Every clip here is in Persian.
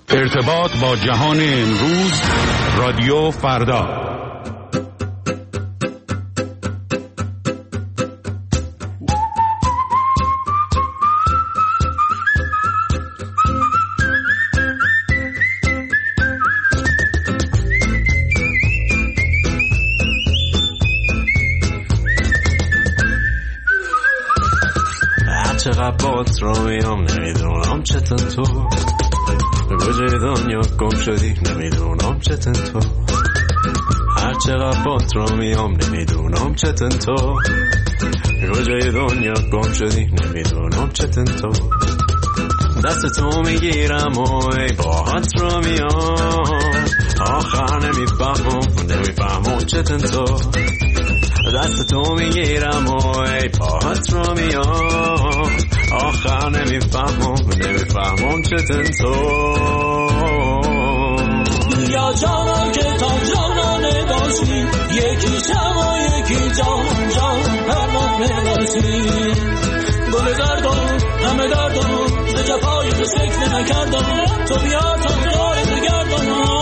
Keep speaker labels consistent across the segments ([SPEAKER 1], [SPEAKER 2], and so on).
[SPEAKER 1] ارتباط با جهان امروز، رادیو فردا.
[SPEAKER 2] چقدر بات رو میام نمیدونم چطور تو کجای دنیا گم شدی نمیدونم چطور تو هر چقدر بات رو میام نمیدونم چطور تو کجای دنیا گم شدی نمیدونم چطور تو دست تو میگیرم و ای باهات رو میام آخر نمیفهمم چطور تو دست تو میگیرم و ای پاهات رو میام آخر نمیفهمم چطور تو
[SPEAKER 3] یا جانا که تا جانانه باشی یکی شم و یکی جان پرمانه باشی گل دردم همه دردم ز جفای تو سکته نکردم تو بیا تا داره بگردم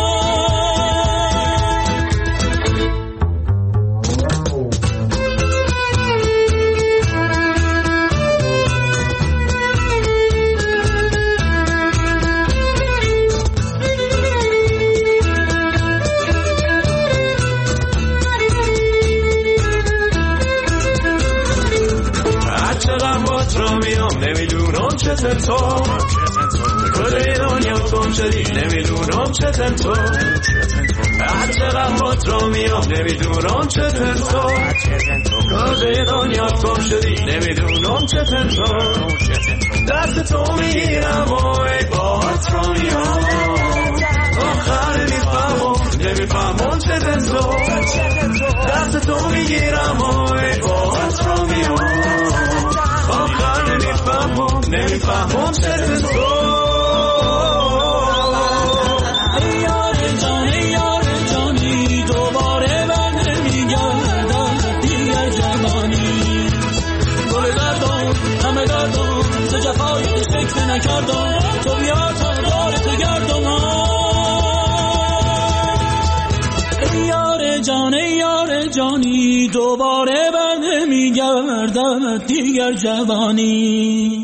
[SPEAKER 2] نمیدونم چطور تو کجای دنیا گم شدی نمیدونم چطور تو هر چقدر بات رو میام نمیدونم چطور تو کجای دنیا گم شدی نمیدونم چطور تو دست تو میگیرم و ای باهات رو میام آخر نمیفهمم چطور تو دست تو میگیرم و ای باهات رو میام آخر نمیفهمم چطور تو
[SPEAKER 3] ای یار جانی دوباره بر نمیگردم دیگر جوانی گل دردم همه دردم ز جفای تو سکته نکردم تو بیا تا داره تو گردم ای یار جانی دوباره بر نمیگردم دیگر جوانی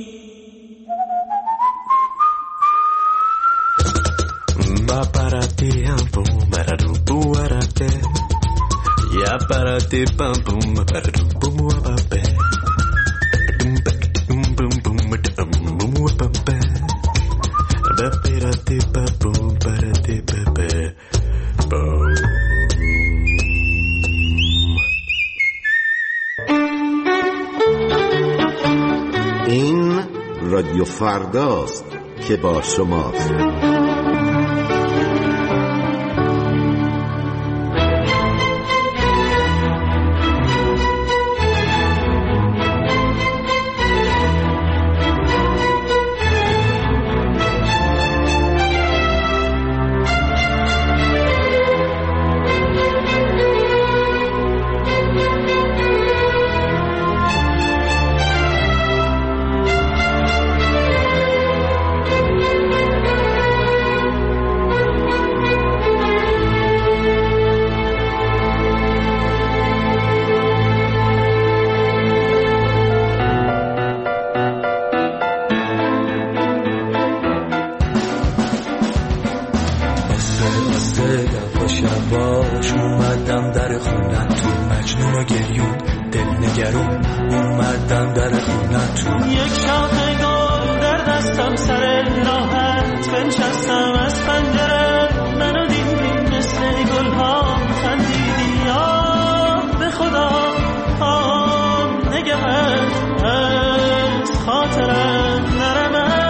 [SPEAKER 2] Ya para ti pam pum para tu pum pa pe bum bum bum pa pe ba para ti pa pum para ti pa pe
[SPEAKER 4] این رادیو فرداست که با شماست.
[SPEAKER 3] شباش اومدم در خونتون مجنون و گریون دلنگرون اومدم در خونتون
[SPEAKER 5] یک شاخه گل در دستم سر راحت بنشستم از پنجره منو دیدی مثل گلها خندیدی آه به خدا آه نگهت از خاطرم نرمه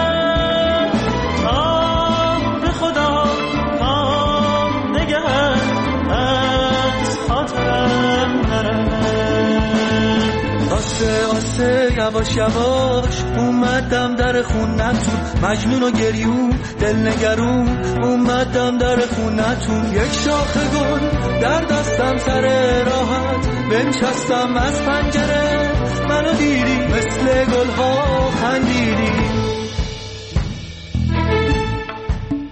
[SPEAKER 5] آه به خدا آه نگهت از خاطرم نرمه
[SPEAKER 3] آسه آسه یواش یواش اومدم در خونتون مجنون و گریون دلنگرون اومدم در خونتون یک شاخه گل در دستم سر راحت بنشستم از پنجره منو دیدی مثل گلها خندیدی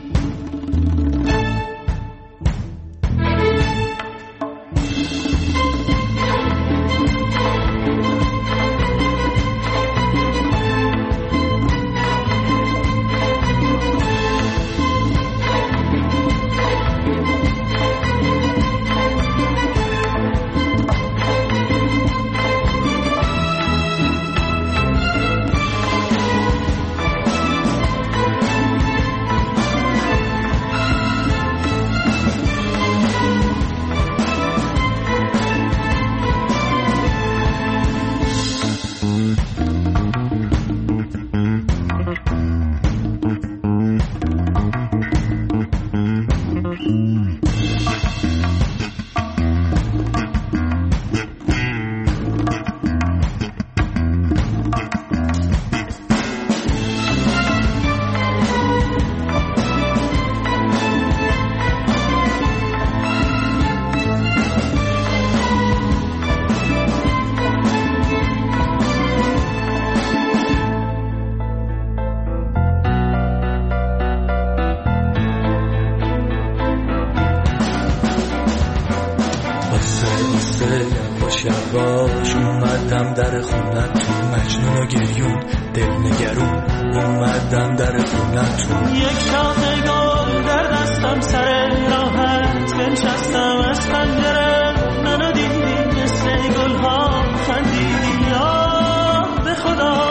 [SPEAKER 3] یواش یواش اومدم در خونتون، مجنون و گریون دل نگرون اومدم در خونتون.
[SPEAKER 5] یک شاخه گل در دستم سر راحت بنشستم از پنجره، منو دیدی مثل گلها خندیدی. آه به خدا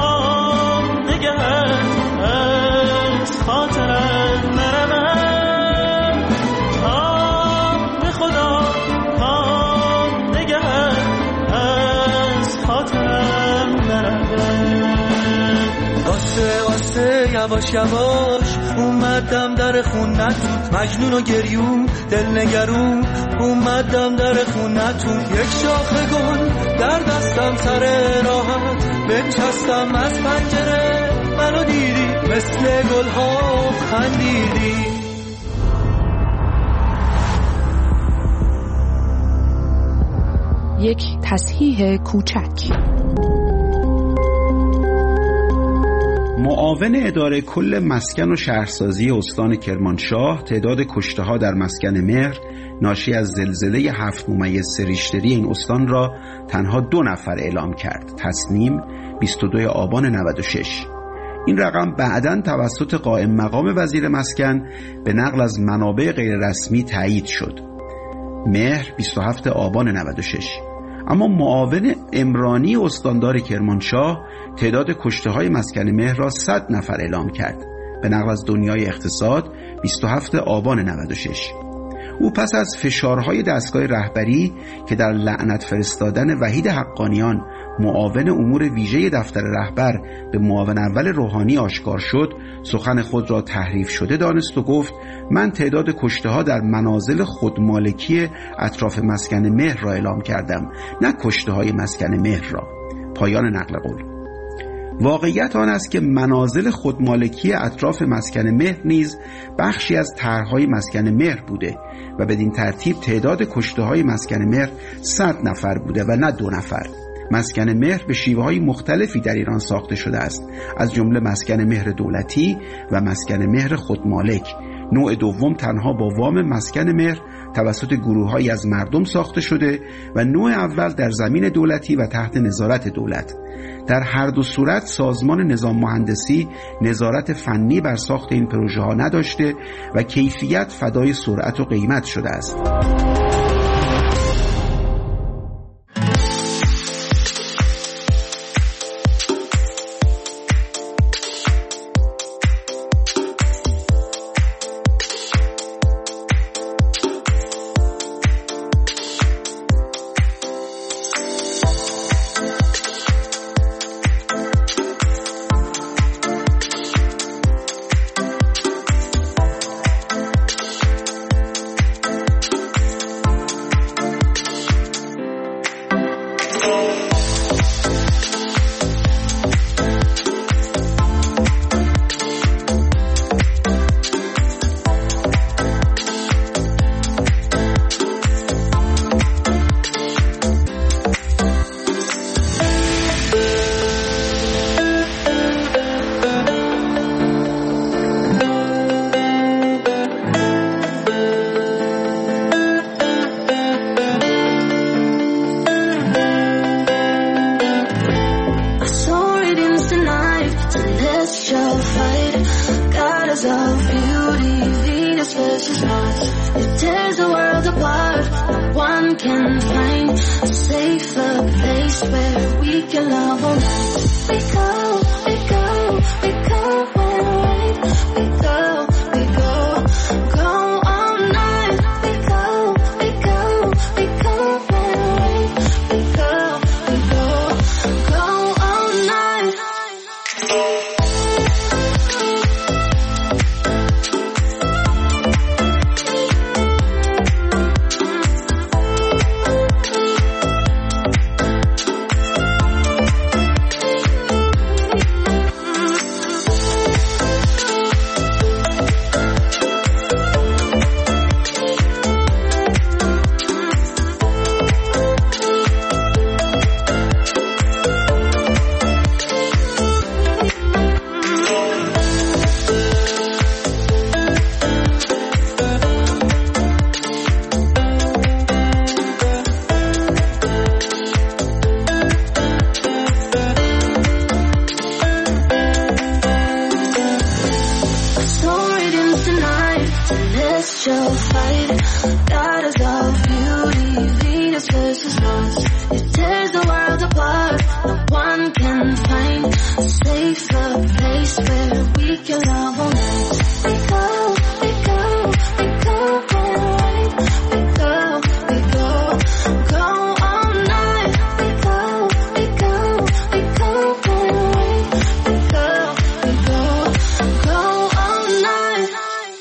[SPEAKER 5] نگهت از خاطرم نرمم. آه به خدا نگهت از خاطرم نرمم.
[SPEAKER 3] آسه یواش یواش اومدم در خونتون، مجنون و گریون دل نگرون اومدم در خونتون. یک شاخه گل در دستم سر راحت بنشستم از پنجره، منو دیدی مثل گلها خندیدی.
[SPEAKER 6] یک تصحیح کوچک.
[SPEAKER 7] معاون اداره کل مسکن و شهرسازی استان کرمانشاه تعداد کشته‌ها در مسکن مهر ناشی از زلزله 7.3 ریشتری این استان را تنها 2 نفر اعلام کرد. تصنیم 22 آبان 96. این رقم بعداً توسط قائم مقام وزیر مسکن به نقل از منابع غیر رسمی تایید شد. مهر 27 آبان 96. اما معاون عمرانی استاندار کرمانشاه تعداد کشته‌های مسکن مهر را 100 نفر اعلام کرد. به نقل از دنیای اقتصاد 27 آبان 96. او پس از فشارهای دستگاه رهبری که در لعنت فرستادن وحید حقانیان معاون امور ویژه دفتر رهبر به معاون اول روحانی آشکار شد، سخن خود را تحریف شده دانست و گفت من تعداد کشته‌ها در منازل خودمالکی اطراف مسکن مهر را اعلام کردم، نه کشته‌های مسکن مهر را. پایان نقل قول. واقعیت آن است که منازل خودمالکی اطراف مسکن مهر نیز بخشی از طرح‌های مسکن مهر بوده و بدین ترتیب تعداد کشته‌های مسکن مهر 100 نفر بوده و نه 2 نفر. مسکن مهر به شیوه‌های مختلفی در ایران ساخته شده است، از جمله مسکن مهر دولتی و مسکن مهر خودمالک. نوع دوم تنها با وام مسکن مهر توسط گروه‌هایی از مردم ساخته شده و نوع اول در زمین دولتی و تحت نظارت دولت. در هر دو صورت سازمان نظام مهندسی نظارت فنی بر ساخت این پروژه ها نداشته و کیفیت فدای سرعت و قیمت شده است.
[SPEAKER 8] celestial fight. Goddess of beauty, Venus versus Mars. It tears the world apart. No one can find a safer place where we can love all night. We go, we go, we go, get right. We go, we go, go all night. We go, we go, we go, get right. We go, we go, go all night.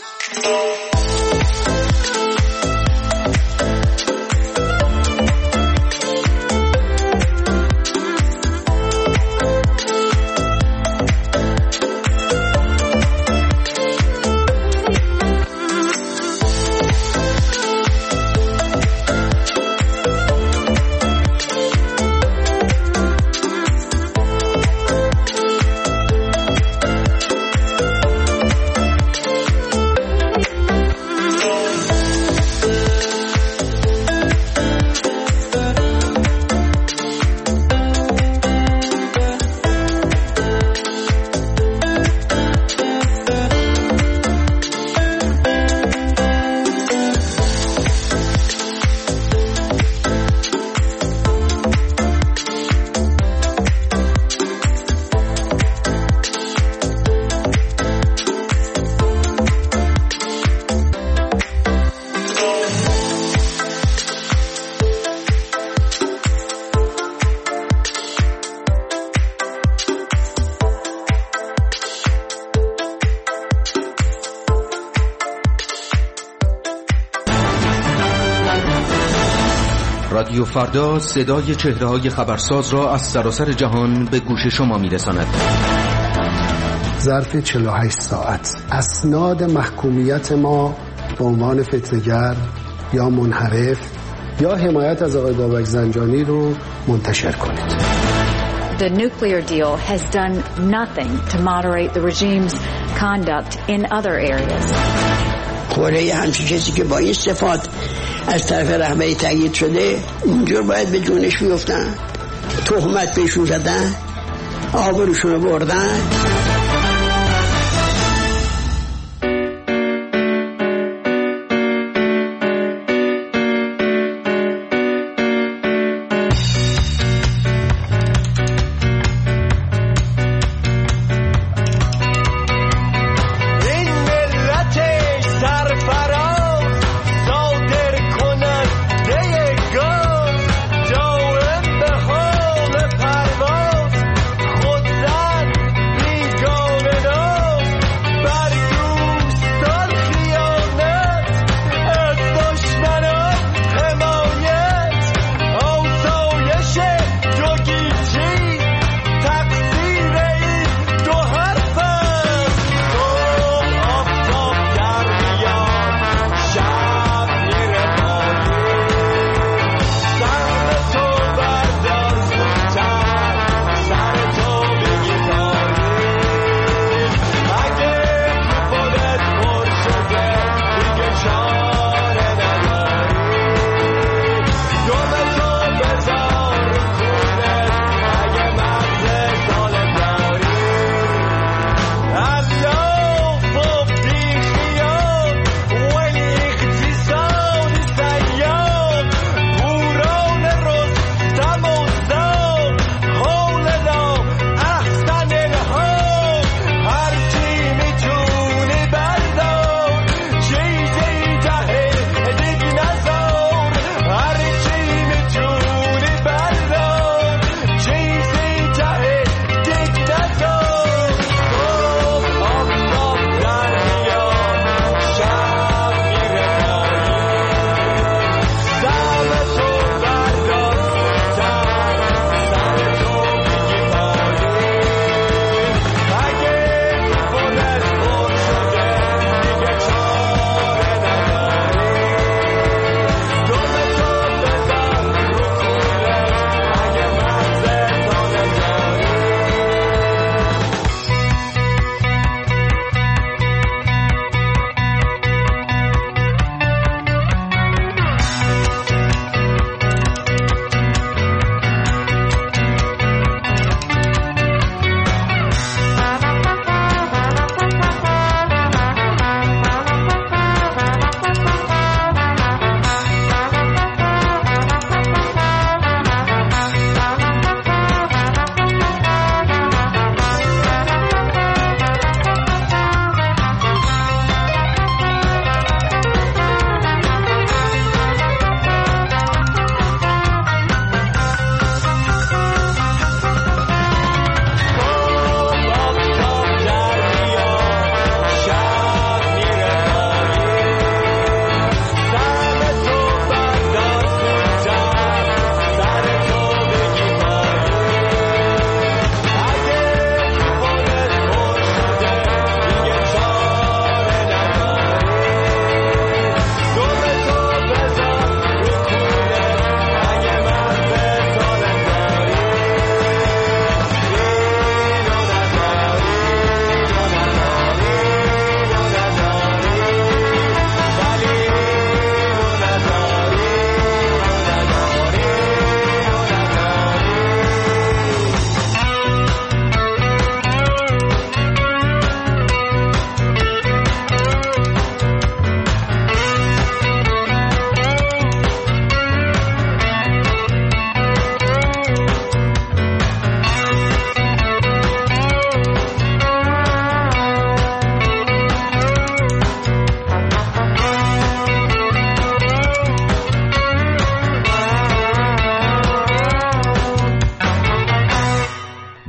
[SPEAKER 9] رادیو فردا صدای چهره‌های خبرساز را از سراسر جهان به گوش شما می‌رساند.
[SPEAKER 10] ظرف 48 ساعت اسناد محکومیت ما به عنوان فتنه‌گر یا منحرف یا حمایت از آقای بابک زنجانی رو منتشر کنید.
[SPEAKER 11] The nuclear deal has done nothing to moderate the regime's conduct in other areas.
[SPEAKER 12] کره همچین کسی که با این صفات از طرف رهبری تایید شده اونجور باید به جونش بیفتن، تهمت بهشون زدن، آبروشون رو بردن.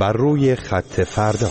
[SPEAKER 13] بر روی خط فردا.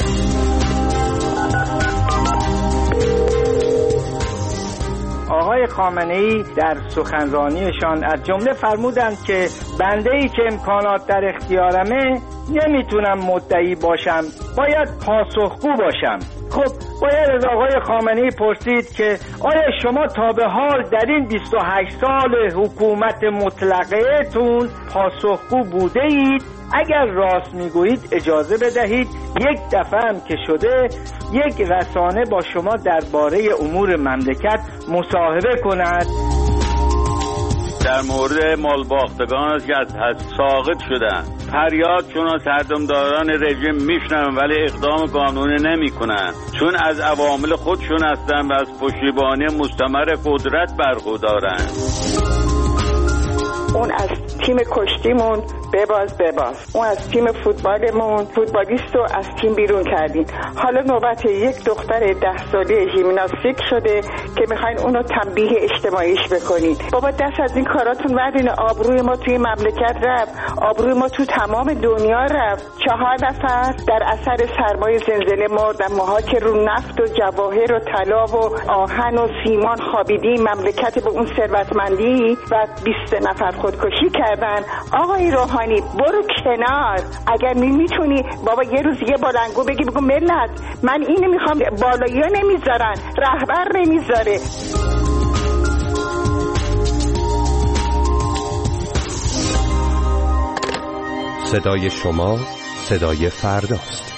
[SPEAKER 14] آقای خامنه‌ای در سخنرانیشان از جمله فرمودند که بنده‌ای که امکانات در اختیارمه نمیتونم مدعی باشم، باید پاسخگو باشم. خب باید از آقای خامنه‌ای پرسید که آیا شما تا به حال در این 28 سال حکومت مطلقه‌تون پاسخگو بوده اید؟ اگر راست میگویید اجازه بدهید یک دفعه هم که شده یک رسانه با شما درباره امور مملکت مصاحبه کند.
[SPEAKER 1] در مورد مالباختگان که از ساقط شدن فریادشون از سردمداران رژیم میشنن ولی اقدام قانونی نمیکنن، چون از عوامل خودشون هستن و از پشتیبانی مستمر قدرت برخوردارن.
[SPEAKER 15] اون از تیم کشتیمون بباز، اون از تیم فوتبالمون فوتبالیست رو از تیم بیرون کردین. حالا نوبت یک دختر 10 ساله ژیمناستیک شده که میخواین اونو تنبیه اجتماعیش بکنین. بابا دست از این کاراتون بردین. آبروی ما توی مملکت رفت، آبروی ما تو تمام دنیا رفت. 4 نفر در اثر سرمای زلزله مردن. ماها که رو نفت و جواهر و طلا و آهن و سیمان خوابیدیم، مملکت به اون ثروتمندی و 20 نفر خودکشی کردن. آقای روحانی برو کنار. اگر میتونی بابا یه روز یه بلنگو بگو ملت من اینو میخوام، بالایی ها نمیذارن، رهبر نمیذاره.
[SPEAKER 13] صدای شما صدای فرداست.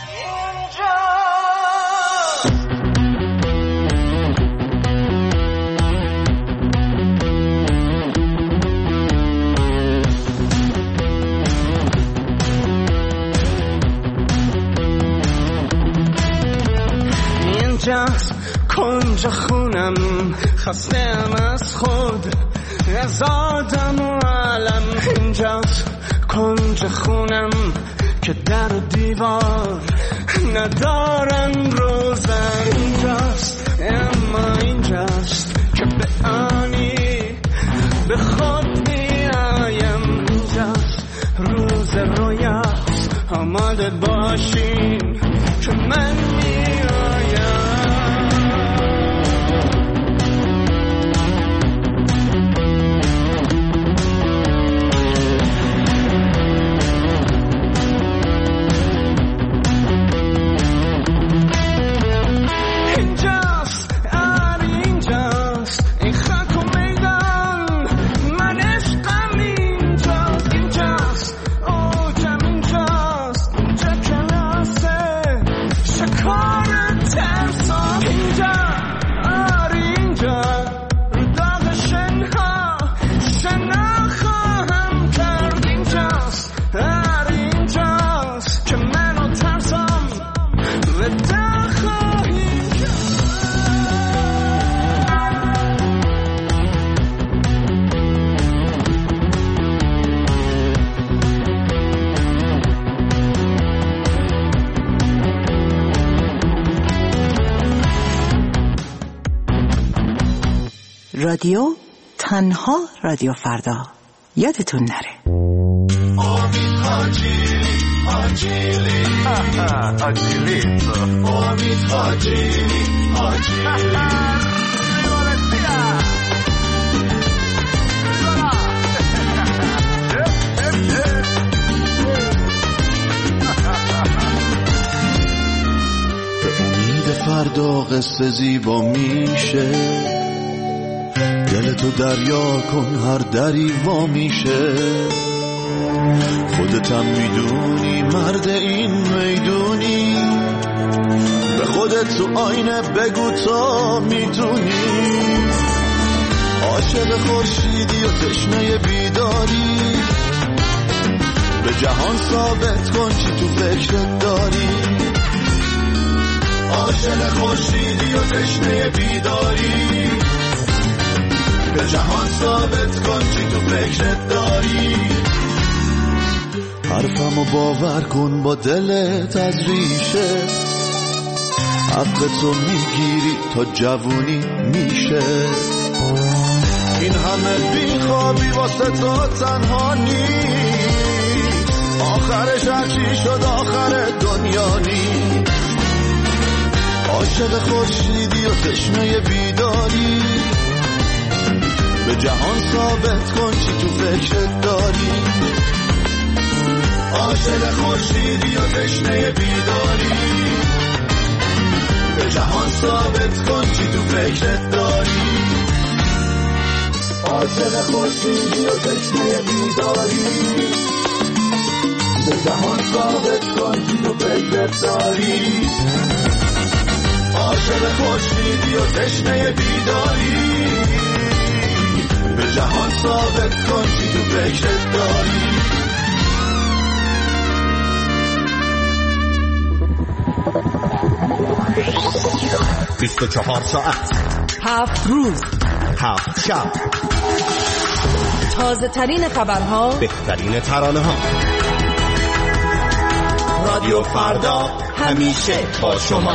[SPEAKER 5] اینجاست کنج خونم، خستم از خود، از آدم و عالم. اینجاست کنج خونم که در و دیوار ندارن روزن. اینجاست اما اینجاست که به آنی به خود میایم. اینجاست روز رویاست، آماده باشین که من میایم.
[SPEAKER 16] رادیو تنها رادیو فردا، یادتون نره.
[SPEAKER 5] امید حاجیلی امید حاجیلی
[SPEAKER 17] به امید فردا قصه زیبا میشه، دلتو دریا کن هر دری وا میشه. خودتم میدونی مرد این میدونی، به خودت تو آینه بگو تا میتونی. عاشق خورشیدی و تشنه بیداری، به جهان ثابت کن چی تو فکرت داری. عاشق خورشیدی و تشنه بیداری، به جهان ثابت کن چی تو فکرت داری. حرفمو باور کن با دلت از ریشه، حق تو میگیری تا جوونی میشه. این همه بیخوابی واسه تو تنها نیست، آخرش هرچی شد آخر دنیا نی. عاشق خورشیدی و تشنه بیداری، به جهان ثابت کن چی تو فکرت داری. عاشق خورشیدی و تشنه بیداری، به جهان ثابت کن چی تو فکرت داری. عاشق خورشیدی و تشنه بیداری، به جهان ثابت کن چی تو فکرت داری. عاشق خورشیدی و تشنه بیداری، به جهان ثابت کن چی تو فکرت داری.
[SPEAKER 18] 24 ساعت
[SPEAKER 19] 7 روز
[SPEAKER 18] 7 شب،
[SPEAKER 19] تازه ترین خبرها،
[SPEAKER 18] بهترین ترانه ها. رادیو فردا همیشه با شما.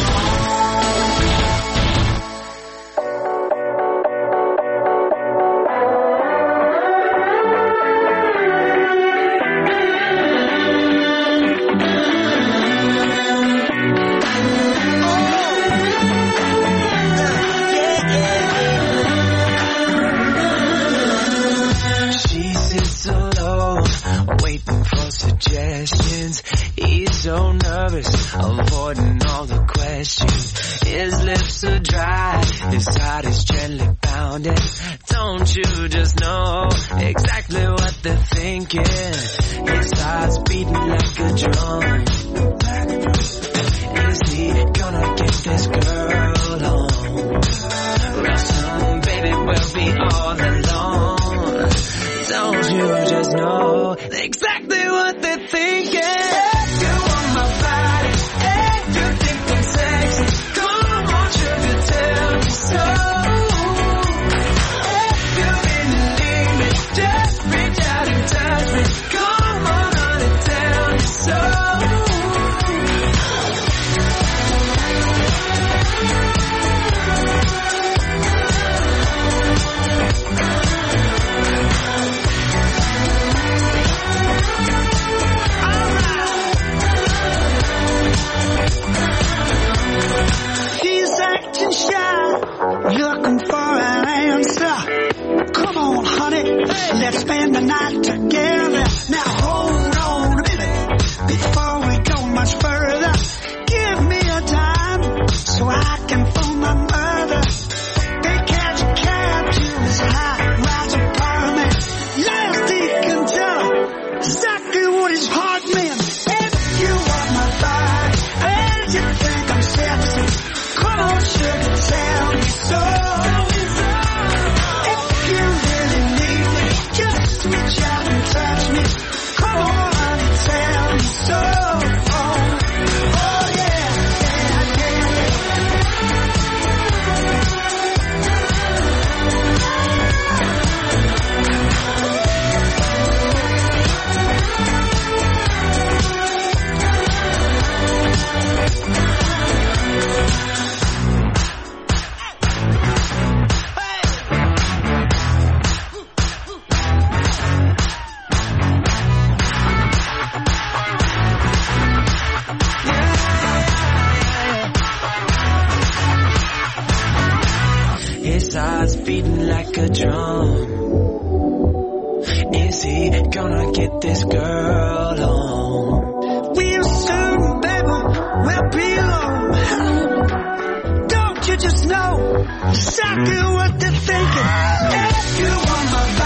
[SPEAKER 20] Avoiding all the questions. His lips are dry, his heart is gently pounding. Don't you just know exactly what they're thinking? His heart's beating like a drum. Is he gonna get this girl home? Real soon, baby, we'll be all alone. Don't you just know exactly what they're thinking?
[SPEAKER 21] Looking for an answer. Come on, honey, let's spend the night together. Now hold on a minute before we go much further. Give me a time so I can phone my mother. They catch a cab to his high-rise apartment. Last he can tell her exactly what his heart meant. If you want my body and you think I'm sexy, come on, sugar, tell me so. If you really need me, just reach out and touch me. Come on, honey, tell me so. Oh yeah, yeah, yeah.
[SPEAKER 20] His heart's beating like a drum. Is he gonna get this girl home?
[SPEAKER 21] We'll soon, baby, we'll be home. Don't you just know exactly what they're thinking? If you want my